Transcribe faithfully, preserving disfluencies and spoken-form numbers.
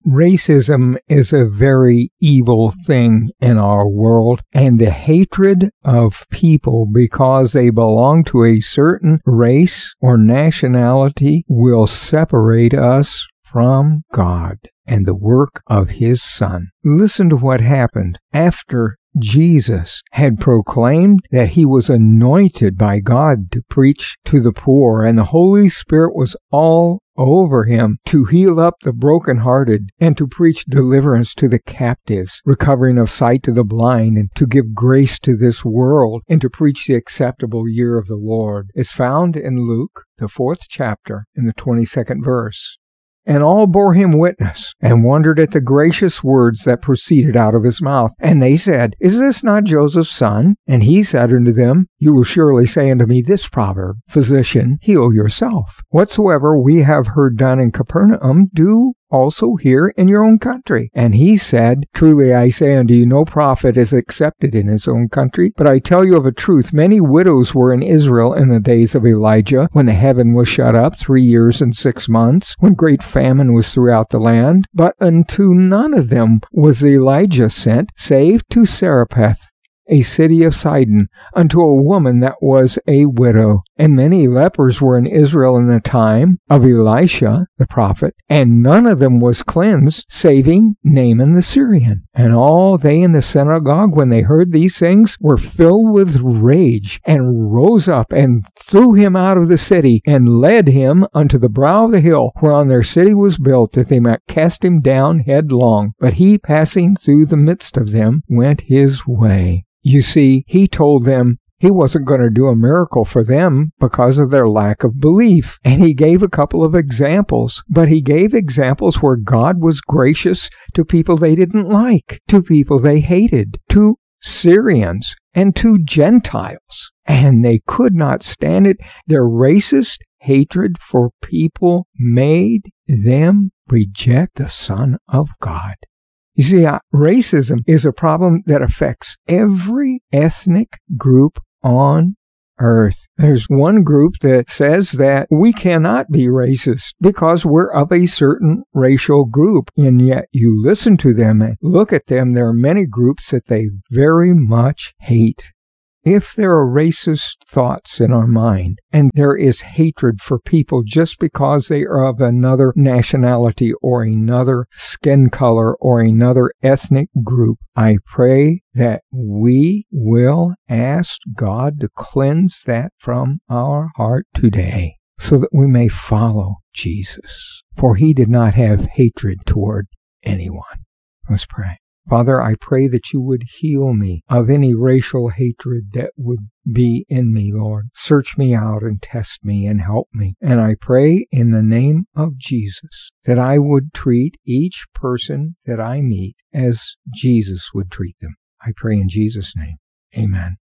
Racism is a very evil thing in our world, and the hatred of people because they belong to a certain race or nationality will separate us from God and the work of His Son. Listen to what happened after Jesus had proclaimed that He was anointed by God to preach to the poor, and the Holy Spirit was all over Him to heal up the brokenhearted and to preach deliverance to the captives, recovering of sight to the blind, and to give grace to this world, and to preach the acceptable year of the Lord, is found in Luke, the fourth chapter, in the twenty-second verse. And all bore Him witness, and wondered at the gracious words that proceeded out of His mouth. And they said, Is this not Joseph's son? And He said unto them, You will surely say unto me this proverb, Physician, heal yourself. Whatsoever we have heard done in Capernaum, do also here in your own country. And He said, Truly I say unto you, no prophet is accepted in his own country. But I tell you of a truth, many widows were in Israel in the days of Elijah, when the heaven was shut up three years and six months, when great famine was throughout the land. But unto none of them was Elijah sent, save to Zarephath, a city of Sidon, unto a woman that was a widow. And many lepers were in Israel in the time of Elisha the prophet, and none of them was cleansed, saving Naaman the Syrian. And all they in the synagogue, when they heard these things, were filled with rage, and rose up, and threw him out of the city, and led him unto the brow of the hill, whereon their city was built, that they might cast him down headlong. But he, passing through the midst of them, went his way. You see, He told them He wasn't going to do a miracle for them because of their lack of belief. And He gave a couple of examples, but He gave examples where God was gracious to people they didn't like, to people they hated, to Syrians and to Gentiles. And they could not stand it. Their racist hatred for people made them reject the Son of God. You see, uh, racism is a problem that affects every ethnic group on earth. There's one group that says that we cannot be racist because we're of a certain racial group, and yet you listen to them and look at them, there are many groups that they very much hate. If there are racist thoughts in our mind, and there is hatred for people just because they are of another nationality or another skin color or another ethnic group, I pray that we will ask God to cleanse that from our heart today, so that we may follow Jesus. For He did not have hatred toward anyone. Let's pray. Father, I pray that You would heal me of any racial hatred that would be in me, Lord. Search me out and test me and help me. And I pray in the name of Jesus that I would treat each person that I meet as Jesus would treat them. I pray in Jesus' name. Amen.